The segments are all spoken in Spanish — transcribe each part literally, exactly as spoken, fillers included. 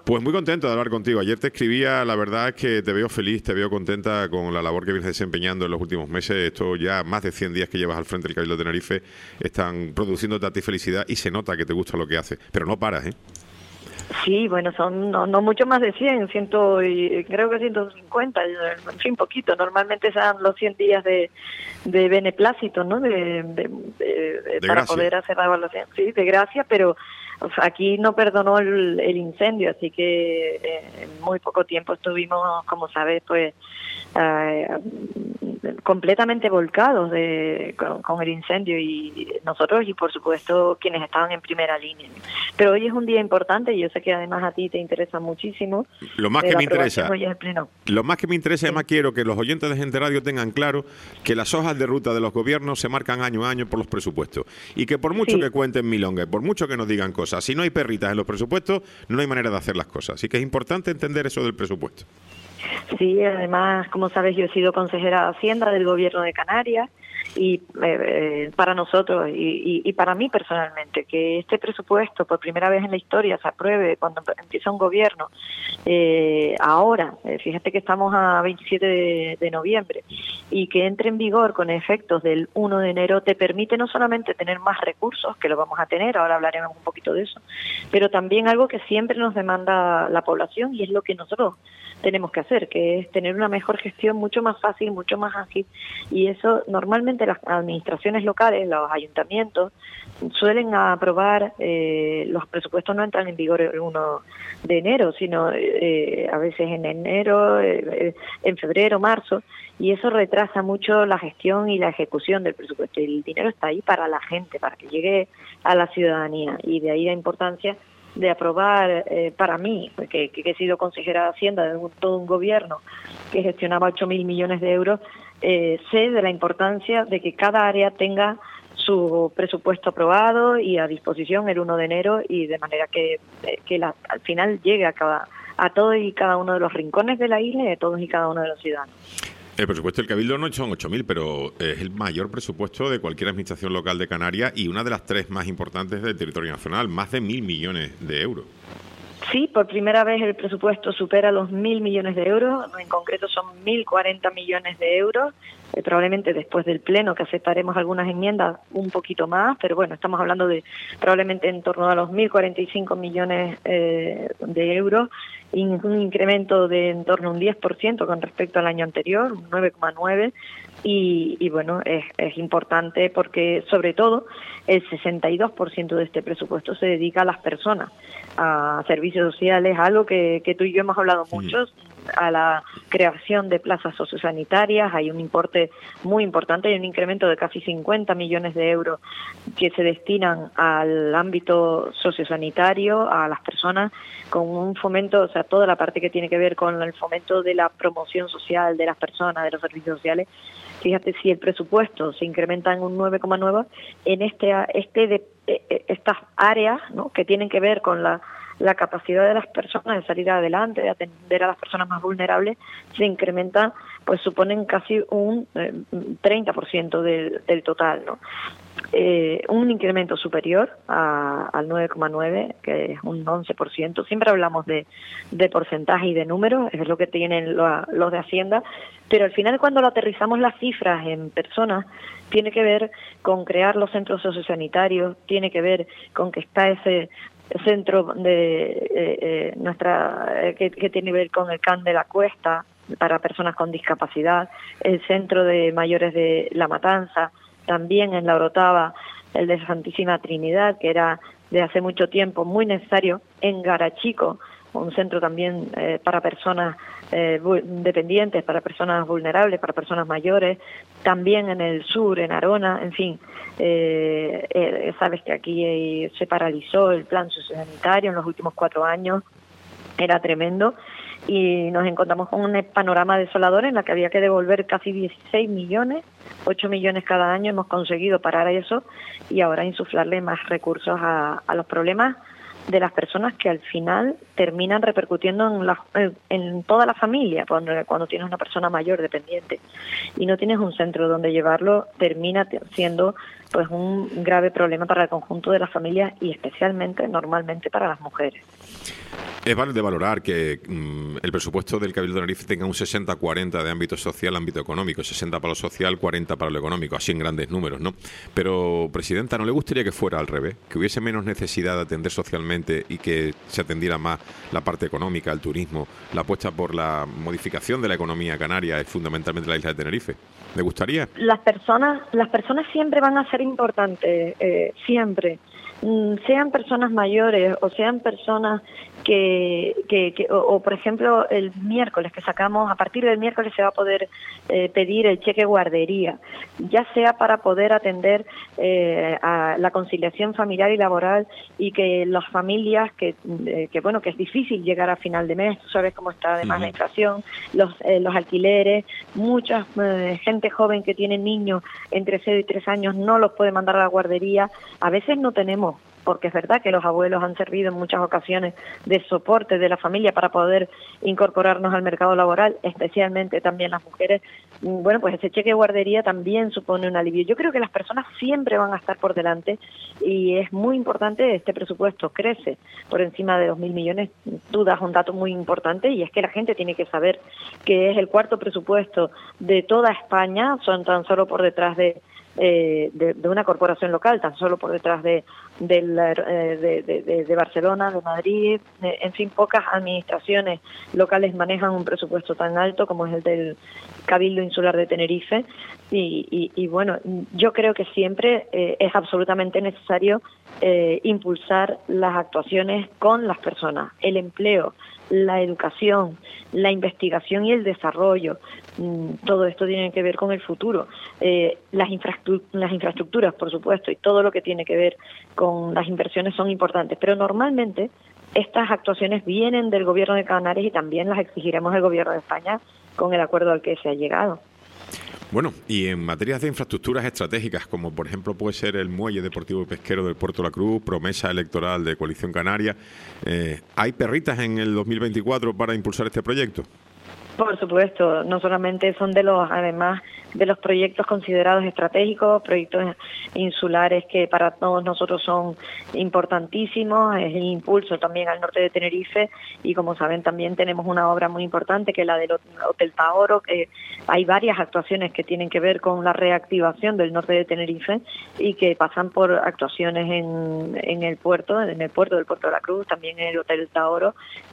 Pues muy contento de hablar contigo. Ayer te escribía, la verdad es que te veo feliz, te veo contenta con la labor que vienes desempeñando en los últimos meses. Esto ya más de cien días que llevas al frente del Cabildo de Tenerife están produciéndote a ti felicidad y se nota que te gusta lo que haces, pero no paras, ¿eh? Sí, bueno, son no, no mucho más de cien, ciento, y, creo que ciento cincuenta, en fin, poquito. Normalmente sean los cien días de, de beneplácito, ¿no? De, de, de, de para gracia. Poder hacer la evaluación, sí, de gracia, pero o sea, aquí no perdonó el, el incendio, así que eh, en muy poco tiempo estuvimos, como sabes, pues eh, completamente volcados de, con, con el incendio, y nosotros y por supuesto quienes estaban en primera línea. Pero hoy es un día importante y yo sé que además a ti te interesa muchísimo. Lo más que me interesa, hoy es el pleno. Lo más que me interesa, Sí. además quiero que los oyentes de Gente Radio tengan claro que las hojas de ruta de los gobiernos se marcan año a año por los presupuestos y que por mucho Sí. que cuenten milonga, por mucho que nos digan cosas, si no hay perritas en los presupuestos, no hay manera de hacer las cosas. Así que es importante entender eso del presupuesto. Sí, además, como sabes, yo he sido consejera de Hacienda del Gobierno de Canarias y eh, eh, para nosotros y, y, y para mí personalmente, que este presupuesto por primera vez en la historia se apruebe cuando empieza un gobierno, eh, ahora, eh, fíjate que estamos a veintisiete de, de noviembre, y que entre en vigor con efectos del uno de enero, te permite no solamente tener más recursos, que lo vamos a tener, ahora hablaremos un poquito de eso, pero también algo que siempre nos demanda la población y es lo que nosotros tenemos que hacer, que es tener una mejor gestión mucho más fácil, mucho más ágil, y eso normalmente las administraciones locales, los ayuntamientos, suelen aprobar, eh, los presupuestos no entran en vigor el uno de enero, sino eh, a veces en enero, eh, en febrero, marzo, y eso retrasa mucho la gestión y la ejecución del presupuesto. El dinero está ahí para la gente, para que llegue a la ciudadanía, y de ahí la importancia de aprobar, eh, para mí, que, que he sido consejera de Hacienda de un, todo un gobierno que gestionaba ocho mil millones de euros, eh, sé de la importancia de que cada área tenga su presupuesto aprobado y a disposición el uno de enero, y de manera que, eh, que la, al final llegue a, cada, a todos y cada uno de los rincones de la isla y a todos y cada uno de los ciudadanos. El presupuesto del Cabildo no son ocho mil, pero es el mayor presupuesto de cualquier administración local de Canarias y una de las tres más importantes del territorio nacional, más de mil millones de euros. Sí, por primera vez el presupuesto supera los mil millones de euros, en concreto son mil cuarenta millones de euros, eh, probablemente después del pleno que aceptaremos algunas enmiendas un poquito más, pero bueno, estamos hablando de probablemente en torno a los mil cuarenta y cinco millones eh, de euros, y un incremento de en torno a un diez por ciento con respecto al año anterior, un nueve coma nueve por ciento. Y, y bueno, es, es importante porque sobre todo el sesenta y dos por ciento de este presupuesto se dedica a las personas, a servicios sociales, algo que, que tú y yo hemos hablado mucho, a la creación de plazas sociosanitarias. Hay un importe muy importante, hay un incremento de casi cincuenta millones de euros que se destinan al ámbito sociosanitario, a las personas, con un fomento, o sea, toda la parte que tiene que ver con el fomento de la promoción social de las personas, de los servicios sociales. Fíjate, si el presupuesto se incrementa en un nueve coma nueve, en este este de estas áreas, ¿no?, que tienen que ver con la la capacidad de las personas de salir adelante, de atender a las personas más vulnerables, se incrementa, pues suponen casi un eh, treinta por ciento del, del total, ¿no? Eh, un incremento superior a, al nueve coma nueve, que es un once por ciento. Siempre hablamos de, de porcentaje y de números, es lo que tienen lo, los de Hacienda, pero al final cuando lo aterrizamos las cifras en personas, tiene que ver con crear los centros sociosanitarios, tiene que ver con que está ese centro de eh, eh, nuestra eh, que, que tiene que ver con el C A N de la Cuesta para personas con discapacidad, el centro de mayores de La Matanza, también en La Orotava el de Santísima Trinidad, que era de hace mucho tiempo muy necesario, en Garachico, un centro también eh, para personas eh, dependientes, para personas vulnerables, para personas mayores, también en el sur, en Arona, en fin, eh, eh, sabes que aquí eh, se paralizó el plan sociosanitario en los últimos cuatro años, era tremendo, y nos encontramos con un panorama desolador en la que había que devolver casi dieciséis millones, ocho millones cada año. Hemos conseguido parar eso y ahora insuflarle más recursos a, a los problemas de las personas que al final terminan repercutiendo en, la, en toda la familia. Cuando, cuando tienes una persona mayor dependiente y no tienes un centro donde llevarlo, termina siendo pues un grave problema para el conjunto de las familias y especialmente, normalmente, para las mujeres. Es de valorar que mmm, el presupuesto del Cabildo de Tenerife tenga un sesenta cuarenta de ámbito social, ámbito económico, sesenta para lo social, cuarenta para lo económico, así en grandes números, ¿no? Pero, Presidenta, ¿no le gustaría que fuera al revés? Que hubiese menos necesidad de atender socialmente y que se atendiera más la parte económica, el turismo, la apuesta por la modificación de la economía canaria, fundamentalmente la isla de Tenerife. ¿Le gustaría? Las personas, las personas siempre van a ser importantes, eh, siempre. Sean personas mayores o sean personas que, que, que o, o por ejemplo el miércoles que sacamos, a partir del miércoles se va a poder eh, pedir el cheque guardería, ya sea para poder atender eh, a la conciliación familiar y laboral y que las familias que, eh, que bueno, que es difícil llegar a final de mes, tú sabes cómo está además uh-huh. la inflación, los, eh, los alquileres, mucha eh, gente joven que tiene niños entre cero y tres años no los puede mandar a la guardería, a veces no tenemos, porque es verdad que los abuelos han servido en muchas ocasiones de soporte de la familia para poder incorporarnos al mercado laboral, especialmente también las mujeres. Bueno, pues ese cheque de guardería también supone un alivio. Yo creo que las personas siempre van a estar por delante y es muy importante, este presupuesto crece por encima de dos mil millones. Tú das un dato muy importante y es que la gente tiene que saber que es el cuarto presupuesto de toda España, son tan solo por detrás de Eh, de, de una corporación local, tan solo por detrás de, de, la, de, de, de Barcelona, de Madrid, de, en fin, pocas administraciones locales manejan un presupuesto tan alto como es el del Cabildo Insular de Tenerife y, y, y bueno, yo creo que siempre eh, es absolutamente necesario eh, impulsar las actuaciones con las personas, el empleo, la educación, la investigación y el desarrollo. Todo esto tiene que ver con el futuro. Eh, las, infraestru- las infraestructuras, por supuesto, y todo lo que tiene que ver con las inversiones son importantes, pero normalmente estas actuaciones vienen del Gobierno de Canarias y también las exigiremos al Gobierno de España con el acuerdo al que se ha llegado. Bueno, y en materias de infraestructuras estratégicas, como por ejemplo puede ser el muelle deportivo y pesquero del Puerto de la Cruz, promesa electoral de Coalición Canaria, eh, ¿hay perritas en el dos mil veinticuatro para impulsar este proyecto? Por supuesto, no solamente son de los, además de los proyectos considerados estratégicos, proyectos insulares que para todos nosotros son importantísimos, es el impulso también al norte de Tenerife y como saben también tenemos una obra muy importante que es la del Hotel Taoro, que hay varias actuaciones que tienen que ver con la reactivación del norte de Tenerife y que pasan por actuaciones en, en el puerto, en el puerto del Puerto de la Cruz, también en el Hotel Taoro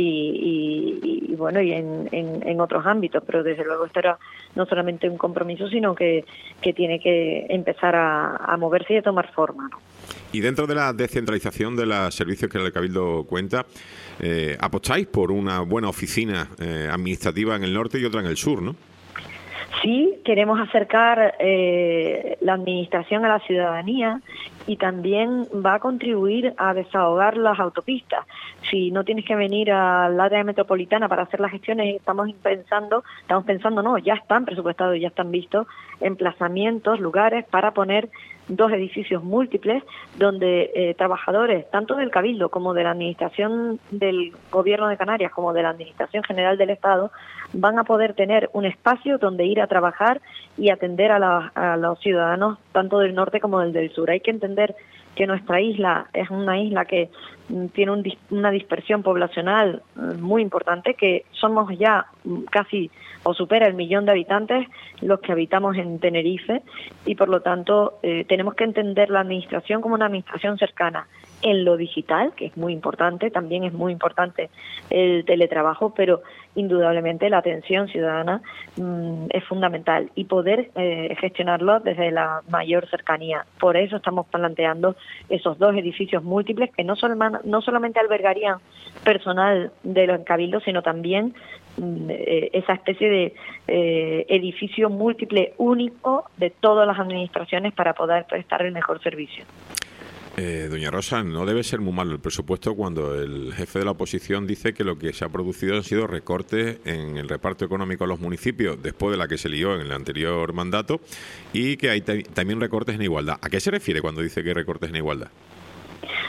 y, y, y bueno, y en, en, en otros ámbitos, pero desde luego esto era no solamente un compromiso, sino que, que tiene que empezar a, a moverse y a tomar forma, ¿no? Y dentro de la descentralización de los servicios que el Cabildo cuenta, eh, apostáis por una buena oficina eh, administrativa en el norte y otra en el sur, ¿no? Sí, queremos acercar eh, la administración a la ciudadanía y también va a contribuir a desahogar las autopistas. Si no tienes que venir al área metropolitana para hacer las gestiones, estamos pensando, estamos pensando, no, ya están presupuestados, ya están vistos emplazamientos, lugares para poner dos edificios múltiples donde eh, trabajadores, tanto del Cabildo como de la Administración del Gobierno de Canarias, como de la Administración General del Estado, van a poder tener un espacio donde ir a trabajar y atender a, la, a los ciudadanos tanto del norte como del, del sur. Hay que entender que nuestra isla es una isla que tiene un, una dispersión poblacional muy importante, que somos ya casi o supera el millón de habitantes los que habitamos en Tenerife y por lo tanto eh, tenemos que entender la administración como una administración cercana en lo digital, que es muy importante, también es muy importante el teletrabajo, pero indudablemente la atención ciudadana mmm, es fundamental y poder eh, gestionarlo desde la mayor cercanía. Por eso estamos planteando esos dos edificios múltiples que no, sol no solamente albergarían personal de los cabildos, sino también mmm, eh, esa especie de eh, edificio múltiple único de todas las administraciones para poder prestar el mejor servicio. Eh, doña Rosa, no debe ser muy malo el presupuesto cuando el jefe de la oposición dice que lo que se ha producido han sido recortes en el reparto económico a los municipios después de la que se lió en el anterior mandato y que hay también recortes en igualdad. ¿A qué se refiere cuando dice que hay recortes en igualdad?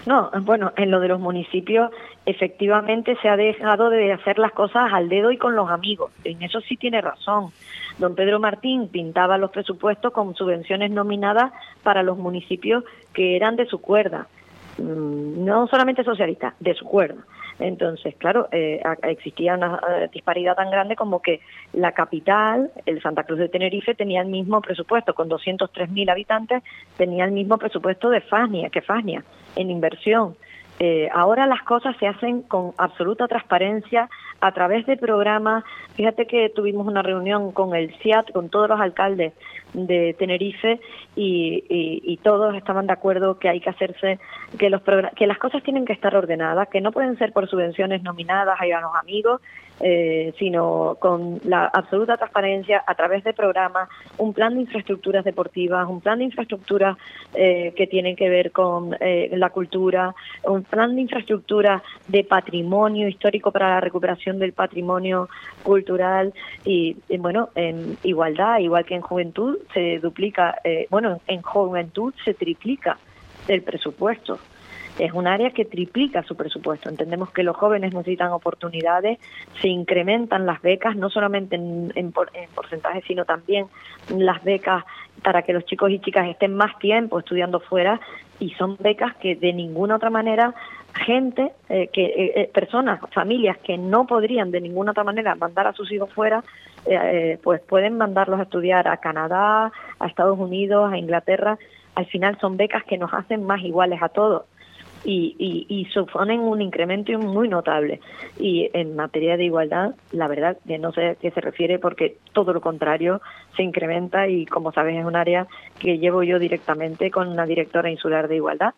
No, bueno, en lo de los municipios efectivamente se ha dejado de hacer las cosas al dedo y con los amigos. En eso sí tiene razón. Don Pedro Martín pintaba los presupuestos con subvenciones nominadas para los municipios que eran de su cuerda. No solamente socialistas, de su cuerda. Entonces, claro, eh, existía una disparidad tan grande como que la capital, el Santa Cruz de Tenerife, tenía el mismo presupuesto, con doscientos tres mil habitantes, tenía el mismo presupuesto de Fasnia, que Fasnia, en inversión. Eh, ahora las cosas se hacen con absoluta transparencia a través de programas. Fíjate que tuvimos una reunión con el C I A T, con todos los alcaldes de Tenerife y, y, y todos estaban de acuerdo que hay que hacerse, que los que las cosas tienen que estar ordenadas, que no pueden ser por subvenciones nominadas a los amigos, eh, sino con la absoluta transparencia a través de programas, un plan de infraestructuras deportivas, un plan de infraestructuras eh, que tienen que ver con eh, la cultura, un plan de infraestructura de patrimonio histórico para la recuperación del patrimonio cultural y, y bueno, en igualdad, igual que en juventud se duplica, eh, bueno, en juventud se triplica el presupuesto. Es un área que triplica su presupuesto. Entendemos que los jóvenes necesitan oportunidades, se incrementan las becas, no solamente en, en, por, en porcentaje, sino también las becas para que los chicos y chicas estén más tiempo estudiando fuera, y son becas que de ninguna otra manera gente, eh, que eh, personas, familias que no podrían de ninguna otra manera mandar a sus hijos fuera, eh, pues pueden mandarlos a estudiar a Canadá, a Estados Unidos, a Inglaterra. Al final son becas que nos hacen más iguales a todos. Y, y, y suponen un incremento muy notable. Y en materia de igualdad, la verdad que no sé a qué se refiere, porque todo lo contrario se incrementa y, como sabes, es un área que llevo yo directamente con una directora insular de igualdad.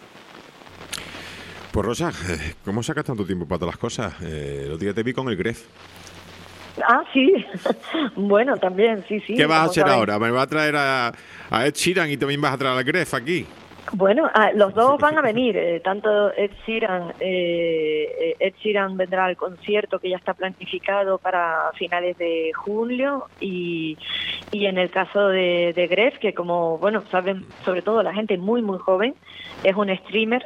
Pues Rosa, ¿cómo sacas tanto tiempo para todas las cosas? Eh, el otro día te vi con el Gref. Ah, sí. Bueno, también, sí, sí. ¿Qué vas a hacer sabes? ahora? ¿Me vas a traer a, a Ed Sheeran y también vas a traer al Gref aquí? Bueno, los dos van a venir, eh, tanto Ed Sheeran, eh, Ed Sheeran vendrá al concierto que ya está planificado para finales de julio, y, y en el caso de, de Gref, que como, bueno, saben, sobre todo la gente muy, muy joven, es un streamer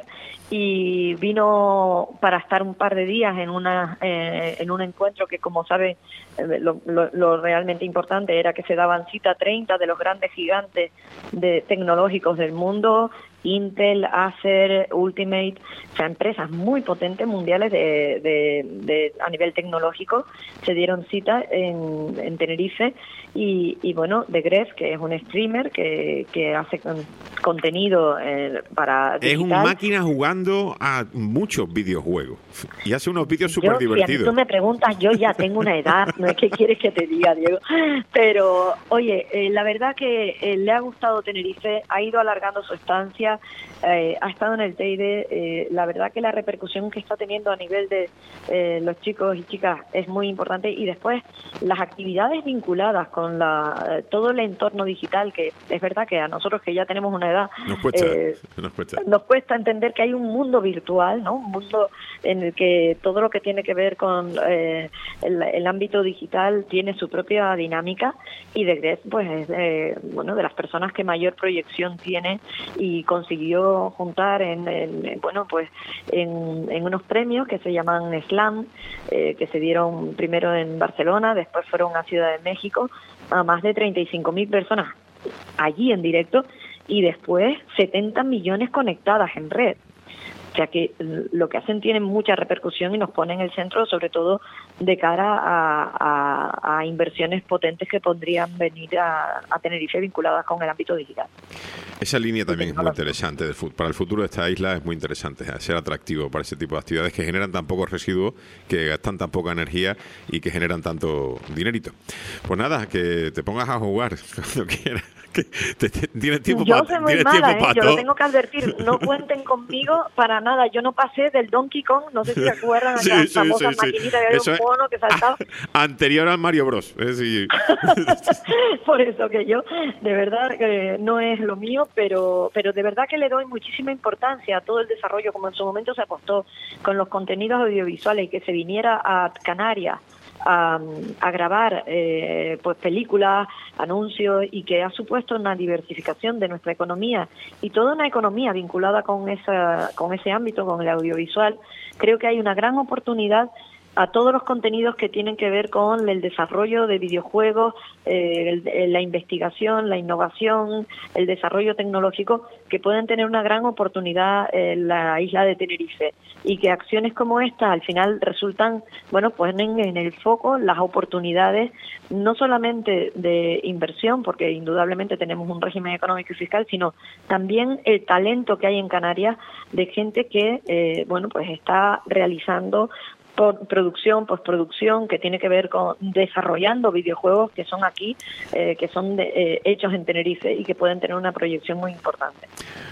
y vino para estar un par de días en una eh, en un encuentro que, como saben, eh, lo, lo, lo realmente importante era que se daban cita treinta de los grandes gigantes de tecnológicos del mundo, Intel, Acer, Ultimate, o sea, empresas muy potentes mundiales de, de, de a nivel tecnológico, se dieron cita en, en Tenerife, y, y bueno, de Gref, que es un streamer que, que hace con, contenido eh, para digital. Es un máquina jugando a muchos videojuegos y hace unos vídeos súper divertidos. Si a mí tú me preguntas, yo ya tengo una edad, no es que quieres que te diga, Diego, pero oye, eh, la verdad que eh, le ha gustado Tenerife, ha ido alargando su estancia, eh, ha estado en el Teide, eh, la verdad que la repercusión que está teniendo a nivel de eh, los chicos y chicas es muy importante, y después las actividades vinculadas con la eh, todo el entorno digital, que es verdad que a nosotros que ya tenemos una edad nos cuesta, eh, nos cuesta. nos cuesta entender que hay un mundo virtual, ¿no? Un mundo en el que todo lo que tiene que ver con eh, el, el ámbito digital tiene su propia dinámica, y de Gref, pues es eh, bueno, de las personas que mayor proyección tiene, y consiguió juntar en, en bueno pues en, en unos premios que se llaman Slam, eh, que se dieron primero en Barcelona, después fueron a Ciudad de México, a más de treinta y cinco mil personas allí en directo, y después setenta millones conectadas en red. O sea que lo que hacen tiene mucha repercusión y nos pone en el centro, sobre todo de cara a, a, a inversiones potentes que podrían venir a, a Tenerife vinculadas con el ámbito digital. Esa línea también es muy interesante. Para el futuro de esta isla es muy interesante ser atractivo para ese tipo de actividades que generan tan pocos residuos, que gastan tan poca energía y que generan tanto dinerito. Pues nada, que te pongas a jugar cuando quieras. Que te, te, tienes tiempo yo para soy muy mala, ¿eh? Yo lo tengo que advertir, no cuenten conmigo para nada. Yo no pasé del Donkey Kong, no sé si se acuerdan, sí, las sí, famosas sí, sí. maquinitas que había un mono que saltaba. Anterior al Mario Bros. Es decir... Por eso que yo, de verdad, que no es lo mío, pero, pero de verdad que le doy muchísima importancia a todo el desarrollo, como en su momento se apostó con los contenidos audiovisuales, y que se viniera a Canarias a, a grabar eh, pues películas, anuncios, y que ha supuesto una diversificación de nuestra economía y toda una economía vinculada con esa, con ese ámbito, con el audiovisual. Creo que hay una gran oportunidad a todos los contenidos que tienen que ver con el desarrollo de videojuegos, eh, el, la investigación, la innovación, el desarrollo tecnológico, que pueden tener una gran oportunidad en la isla de Tenerife, y que acciones como esta al final resultan, bueno, ponen en el foco las oportunidades no solamente de inversión, porque indudablemente tenemos un régimen económico y fiscal, sino también el talento que hay en Canarias de gente que, eh, bueno, pues está realizando por producción, postproducción, que tiene que ver con desarrollando videojuegos que son aquí, eh, que son de, eh, hechos en Tenerife y que pueden tener una proyección muy importante.